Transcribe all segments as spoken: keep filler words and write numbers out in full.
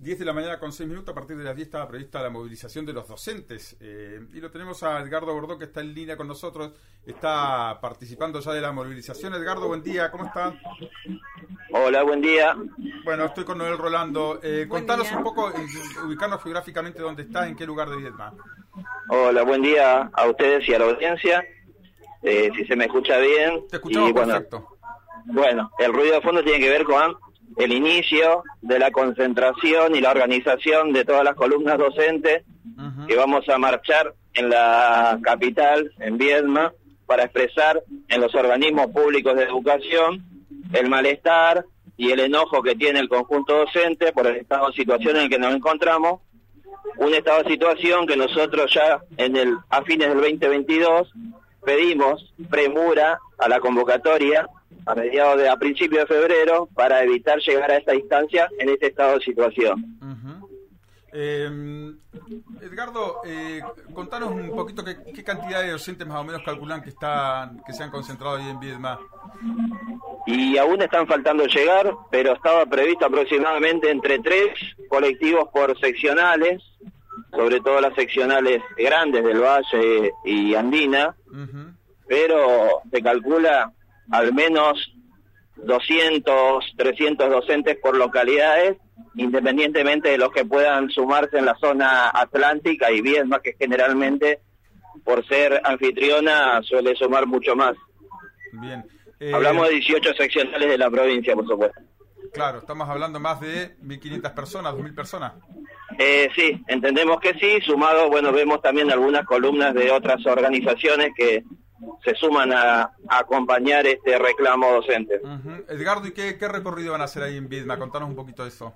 diez de la mañana con seis minutos. A partir de las diez estaba prevista la movilización de los docentes. Eh, y lo tenemos a Edgardo Bordó, que está en línea con nosotros. Está participando ya de la movilización. Edgardo, buen día. ¿Cómo está? Hola, buen día. Bueno, estoy con Noel Rolando. Eh, Buen contanos día. un poco, eh, ubicarnos geográficamente dónde estás, en qué lugar de Viedma. Hola, buen día a ustedes y a la audiencia. Eh, si se me escucha bien. Te escuchamos y, bueno, perfecto. Bueno, el ruido de fondo tiene que ver con el inicio de la concentración y la organización de todas las columnas docentes uh-huh. que vamos a marchar en la capital, en Viedma, para expresar en los organismos públicos de educación el malestar y el enojo que tiene el conjunto docente por el estado de situación en el que nos encontramos. Un estado de situación que nosotros ya en el a fines del veinte veintidós pedimos premura a la convocatoria a mediados de a principios de febrero para evitar llegar a esta instancia en este estado de situación. Uh-huh. eh, Edgardo, eh, contanos un poquito qué, qué cantidad de docentes más o menos calculan que están que se han concentrado ahí en Viedma. Y aún están faltando llegar, pero estaba previsto aproximadamente entre tres colectivos por seccionales, sobre todo las seccionales grandes del Valle y Andina, uh-huh. pero se calcula al menos doscientos, trescientos docentes por localidades, independientemente de los que puedan sumarse en la zona atlántica y Viedma, que generalmente, por ser anfitriona, suele sumar mucho más. Bien. Eh, Hablamos de dieciocho seccionales de la provincia, por supuesto. Claro, estamos hablando más de mil quinientas personas, dos mil personas. Eh, sí, entendemos que sí, sumado, bueno, vemos también algunas columnas de otras organizaciones que se suman a, a acompañar este reclamo docente. Uh-huh. Edgardo, ¿y qué, qué recorrido van a hacer ahí en Viedma? Contanos un poquito de eso.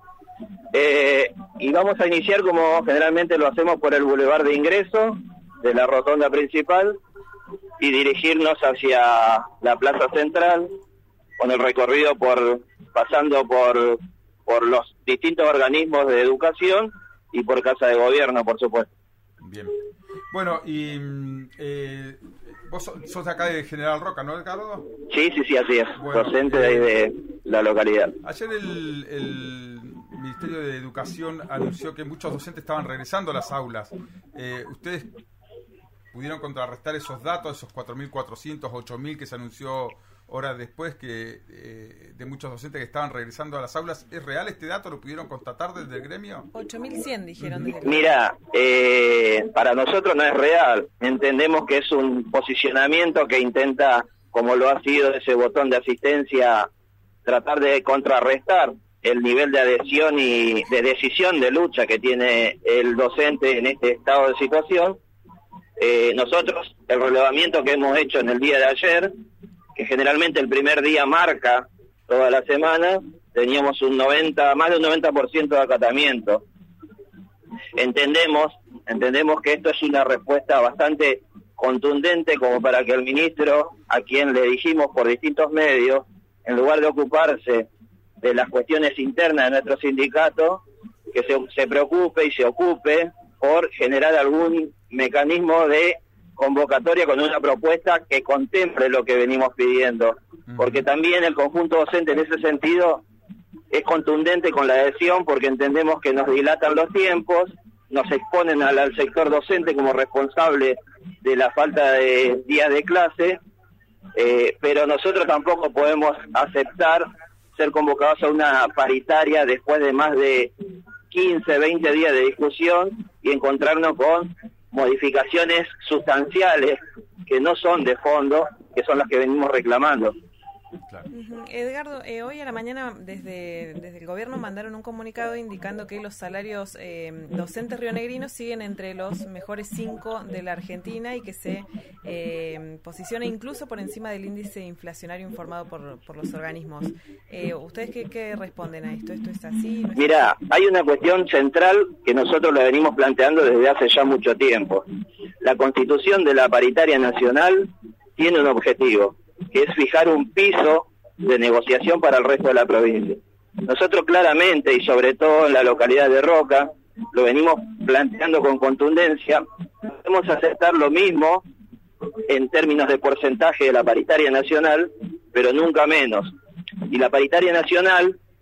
Eh, y vamos a iniciar como generalmente lo hacemos por el bulevar de ingreso de la rotonda principal y dirigirnos hacia la plaza central con el recorrido por pasando por por los distintos organismos de educación y por Casa de Gobierno, por supuesto. Bien. Bueno, y eh, vos sos de acá de General Roca, ¿no, Edgardo? Sí, sí, sí, así es. Bueno, docente de ahí de la localidad. Ayer el, el Ministerio de Educación anunció que muchos docentes estaban regresando a las aulas. Eh, ¿Ustedes pudieron contrarrestar esos datos, esos cuatro mil cuatrocientos, ocho mil que se anunció horas después que eh, de muchos docentes que estaban regresando a las aulas? ¿Es real este dato? ¿Lo pudieron constatar desde el gremio? ocho mil cien dijeron. Desde el... Mira, eh, para nosotros no es real. Entendemos que es un posicionamiento que intenta, como lo ha sido ese botón de asistencia, tratar de contrarrestar el nivel de adhesión y de decisión de lucha que tiene el docente en este estado de situación. Eh, nosotros, el relevamiento que hemos hecho en el día de ayer, que generalmente el primer día marca toda la semana, teníamos un noventa, más de un noventa por ciento de acatamiento. Entendemos, entendemos que esto es una respuesta bastante contundente como para que el ministro, a quien le dijimos por distintos medios, en lugar de ocuparse de las cuestiones internas de nuestro sindicato, que se, se preocupe y se ocupe por generar algún mecanismo de convocatoria con una propuesta que contemple lo que venimos pidiendo, porque también el conjunto docente en ese sentido es contundente con la adhesión, porque entendemos que nos dilatan los tiempos, nos exponen al, al sector docente como responsable de la falta de días de clase, eh, pero nosotros tampoco podemos aceptar ser convocados a una paritaria después de más de quince, veinte días de discusión y encontrarnos con modificaciones sustanciales que no son de fondo, que son las que venimos reclamando. Claro. Uh-huh. Edgardo, eh, hoy a la mañana desde, desde el gobierno mandaron un comunicado indicando que los salarios eh, docentes rionegrinos siguen entre los mejores cinco de la Argentina y que se eh, posiciona incluso por encima del índice inflacionario informado por, por los organismos. Eh, ¿Ustedes qué, qué responden a esto? ¿Esto es así? ¿No es Mira, así? hay una cuestión central que nosotros la venimos planteando desde hace ya mucho tiempo. La Constitución de la Paritaria Nacional tiene un objetivo, que es fijar un piso de negociación para el resto de la provincia. Nosotros claramente, y sobre todo en la localidad de Roca, lo venimos planteando con contundencia, podemos aceptar lo mismo en términos de porcentaje de la paritaria nacional, pero nunca menos. Y la paritaria nacional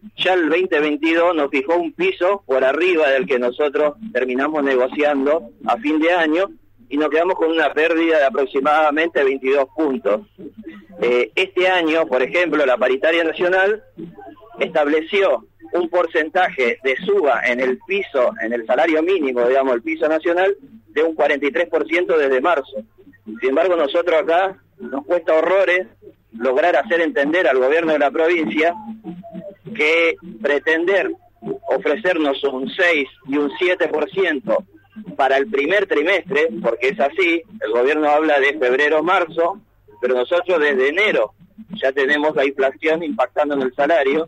ya el veinte veintidós nos fijó un piso por arriba del que nosotros terminamos negociando a fin de año, y nos quedamos con una pérdida de aproximadamente veintidós puntos. Eh, este año, por ejemplo, la paritaria nacional estableció un porcentaje de suba en el piso, en el salario mínimo, digamos, el piso nacional, de un cuarenta y tres por ciento desde marzo. Sin embargo, nosotros acá nos cuesta horrores lograr hacer entender al gobierno de la provincia que pretender ofrecernos un seis y un siete por ciento para el primer trimestre, porque es así, el gobierno habla de febrero-marzo, pero nosotros desde enero ya tenemos la inflación impactando en el salario,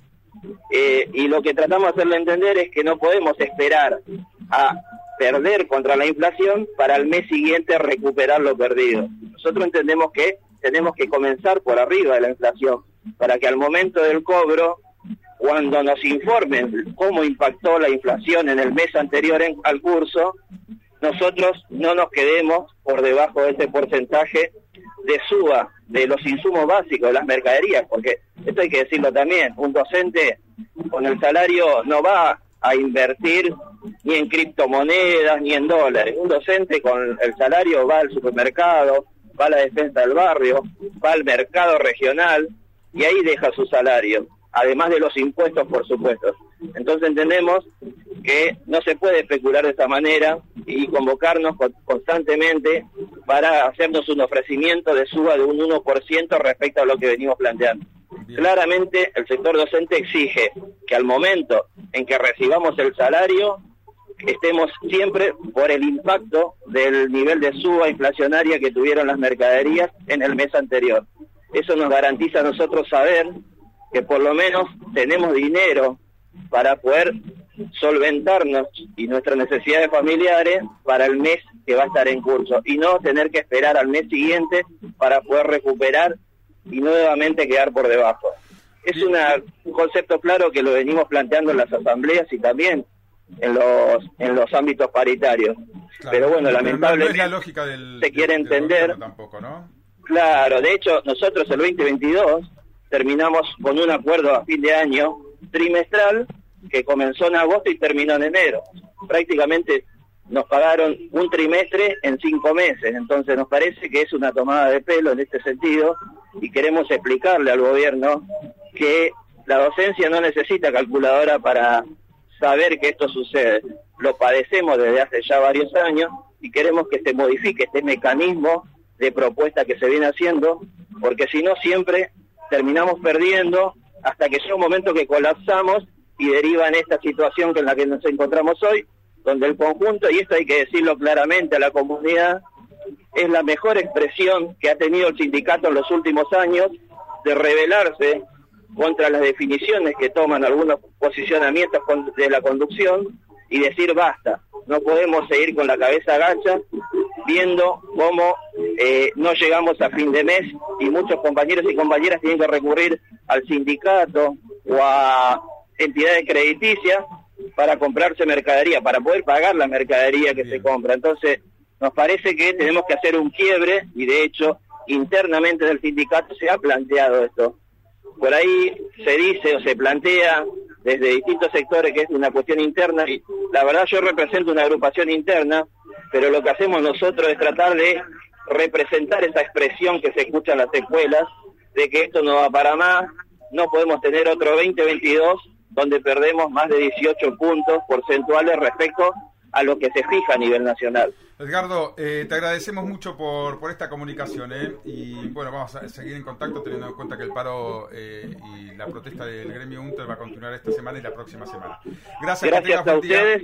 eh, y lo que tratamos de hacerle entender es que no podemos esperar a perder contra la inflación para el mes siguiente recuperar lo perdido. Nosotros entendemos que tenemos que comenzar por arriba de la inflación, para que al momento del cobro, cuando nos informen cómo impactó la inflación en el mes anterior en, al curso, nosotros no nos quedemos por debajo de ese porcentaje de suba de los insumos básicos, de las mercaderías, porque esto hay que decirlo también, un docente con el salario no va a invertir ni en criptomonedas ni en dólares. Un docente con el salario va al supermercado, va a la defensa del barrio, va al mercado regional y ahí deja su salario, además de los impuestos, por supuesto. Entonces entendemos que no se puede especular de esta manera y convocarnos constantemente para hacernos un ofrecimiento de suba de un uno por ciento respecto a lo que venimos planteando. Bien. Claramente el sector docente exige que al momento en que recibamos el salario estemos siempre por el impacto del nivel de suba inflacionaria que tuvieron las mercaderías en el mes anterior. Eso nos garantiza a nosotros saber que por lo menos tenemos dinero para poder solventarnos y nuestras necesidades familiares para el mes que va a estar en curso, y no tener que esperar al mes siguiente para poder recuperar y nuevamente quedar por debajo. Es una, un concepto claro que lo venimos planteando en las asambleas y también en los en los ámbitos paritarios. Claro, pero bueno, pero lamentablemente no es la lógica del, se quiere del, entender del tampoco, ¿no? Claro, de hecho nosotros el veinte veintidós terminamos con un acuerdo a fin de año trimestral que comenzó en agosto y terminó en enero. Prácticamente nos pagaron un trimestre en cinco meses, entonces nos parece que es una tomada de pelo en este sentido, y queremos explicarle al gobierno que la docencia no necesita calculadora para saber que esto sucede. Lo padecemos desde hace ya varios años y queremos que se modifique este mecanismo de propuesta que se viene haciendo, porque si no siempre terminamos perdiendo hasta que llega un momento que colapsamos y deriva en esta situación en la que nos encontramos hoy, donde el conjunto, y esto hay que decirlo claramente a la comunidad, es la mejor expresión que ha tenido el sindicato en los últimos años de rebelarse contra las definiciones que toman algunos posicionamientos de la conducción y decir basta, no podemos seguir con la cabeza agacha viendo cómo eh, no llegamos a fin de mes y muchos compañeros y compañeras tienen que recurrir al sindicato o a entidades crediticias para comprarse mercadería, para poder pagar la mercadería que Bien. se compra. Entonces, nos parece que tenemos que hacer un quiebre, y de hecho, internamente del sindicato se ha planteado esto. Por ahí se dice o se plantea desde distintos sectores que es una cuestión interna, y la verdad yo represento una agrupación interna, pero lo que hacemos nosotros es tratar de representar esa expresión que se escucha en las escuelas, de que esto no va para más, no podemos tener otro veinte veintidós donde perdemos más de dieciocho puntos porcentuales respecto a lo que se fija a nivel nacional. Edgardo, eh, te agradecemos mucho por, por esta comunicación, ¿eh? Y bueno, vamos a seguir en contacto teniendo en cuenta que el paro eh, y la protesta del gremio UNTER va a continuar esta semana y la próxima semana. Gracias, Gracias a ustedes.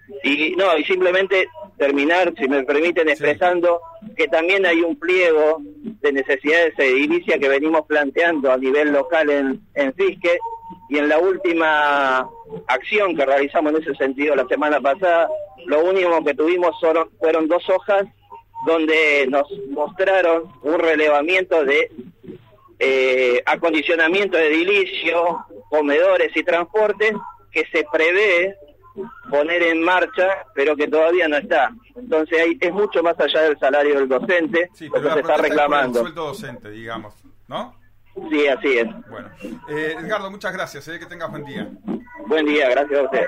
Y no, y simplemente terminar, si me permiten, expresando sí. que también hay un pliego de necesidades edilicias que venimos planteando a nivel local en, en Fisque, y en la última acción que realizamos en ese sentido la semana pasada, lo único que tuvimos fueron, fueron dos hojas donde nos mostraron un relevamiento de eh, acondicionamiento de edilicio, comedores y transportes que se prevé poner en marcha, pero que todavía no está. Entonces hay, es mucho más allá del salario del docente, sí, lo que se está reclamando. El sueldo docente, digamos, ¿no? Sí, así es. Bueno, eh, Edgardo, muchas gracias, eh, que tengas buen día. Buen día, gracias a usted.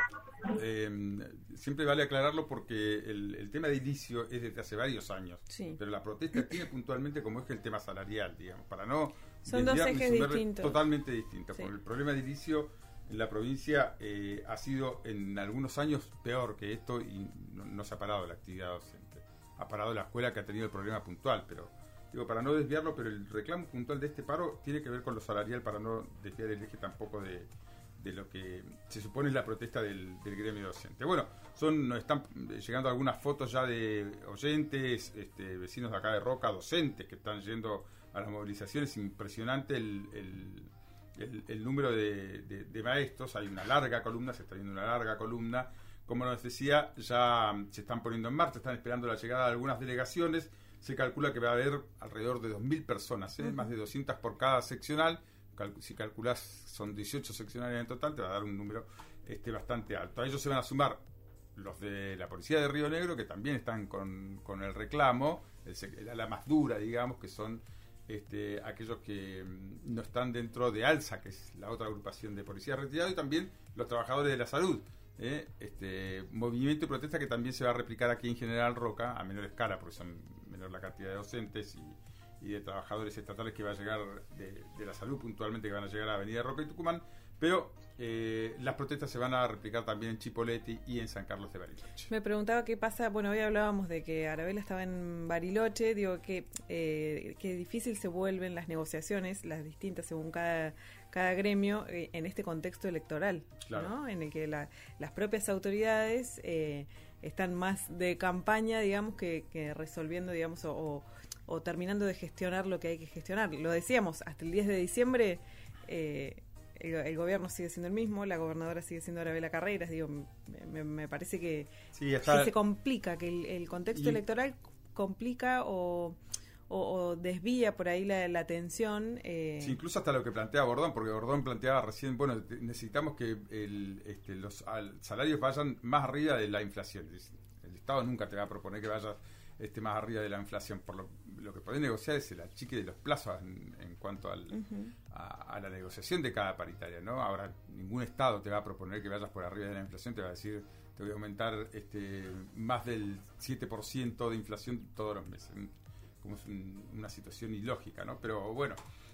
Eh, siempre vale aclararlo porque el, el tema de edilicio es desde hace varios años, sí. pero la protesta tiene puntualmente como eje el tema salarial, digamos, para no son dos ejes distintos, totalmente distintos, sí. porque el problema de edilicio en la provincia eh, ha sido en algunos años peor que esto y no, no se ha parado la actividad docente, ha parado la escuela que ha tenido el problema puntual, pero digo, para no desviarlo, pero el reclamo puntual de este paro tiene que ver con lo salarial para no desviar el eje tampoco de de lo que se supone es la protesta del, del gremio docente. Bueno, son nos están llegando algunas fotos ya de oyentes, este, vecinos de acá de Roca, docentes que están yendo a las movilizaciones. Impresionante el, el, el, el número de, de, de maestros. Hay una larga columna, se está viendo una larga columna. Como nos decía, ya se están poniendo en marcha, están esperando la llegada de algunas delegaciones. Se calcula que va a haber alrededor de dos mil personas, ¿eh? Uh-huh. Más de doscientas por cada seccional. Si calculás, son dieciocho seccionales en total, te va a dar un número este, bastante alto. A ellos se van a sumar los de la policía de Río Negro, que también están con, con el reclamo, el, la, la más dura, digamos, que son este, aquellos que mm, no están dentro de ALSA, que es la otra agrupación de policías retirados, y también los trabajadores de la salud. ¿eh? Este movimiento y protesta que también se va a replicar aquí en General Roca, a menor escala, porque son menor la cantidad de docentes y y de trabajadores estatales que va a llegar de, de la salud puntualmente, que van a llegar a Avenida Roca y Tucumán, pero eh, las protestas se van a replicar también en Chipoleti y en San Carlos de Bariloche. Me preguntaba qué pasa, bueno, hoy hablábamos de que Arabela estaba en Bariloche, digo que eh, qué difícil se vuelven las negociaciones, las distintas según cada cada gremio, eh, en este contexto electoral, claro. ¿no? En el que la, las propias autoridades eh, están más de campaña, digamos, que, que resolviendo, digamos, o, o o terminando de gestionar lo que hay que gestionar. Lo decíamos, hasta el diez de diciembre eh, el, el gobierno sigue siendo el mismo, la gobernadora sigue siendo Arabela Carreras, digo, me, me parece que, sí, está, que se complica, que el, el contexto y, electoral complica o, o, o desvía por ahí la, la atención. Eh. Sí, incluso hasta lo que plantea Bordón, porque Bordón planteaba recién, bueno, necesitamos que el, este, los al, salarios vayan más arriba de la inflación. El Estado nunca te va a proponer que vayas este, más arriba de la inflación. Por lo, lo que podés negociar es el achique de los plazos en, en cuanto al, uh-huh. a, a la negociación de cada paritaria, ¿no? Ahora, ningún Estado te va a proponer que vayas por arriba de la inflación, te va a decir, te voy a aumentar este, más del siete por ciento de inflación todos los meses. Como es un, una situación ilógica, ¿no? Pero bueno,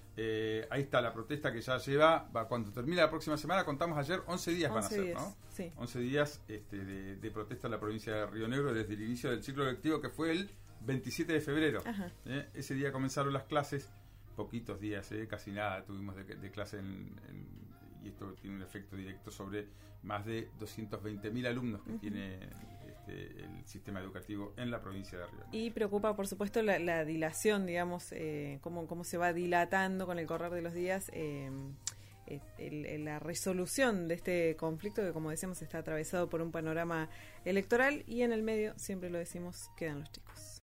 eh, ahí está la protesta que ya lleva, va, cuando termine la próxima semana, contamos ayer, once días van a ser, días, ¿no? Sí. once días este, de, de protesta en la provincia de Río Negro desde el inicio del ciclo lectivo, que fue el veintisiete de febrero. ¿eh? Ese día comenzaron las clases, poquitos días, ¿eh? Casi nada tuvimos de, de clase en, en, y esto tiene un efecto directo sobre más de doscientos veinte mil alumnos que uh-huh. tiene este, el sistema educativo en la provincia de Río Negro. Y preocupa, por supuesto, la, la dilación, digamos, eh, cómo, cómo se va dilatando con el correr de los días eh, el, el, la resolución de este conflicto que, como decíamos, está atravesado por un panorama electoral y en el medio, siempre lo decimos, quedan los chicos.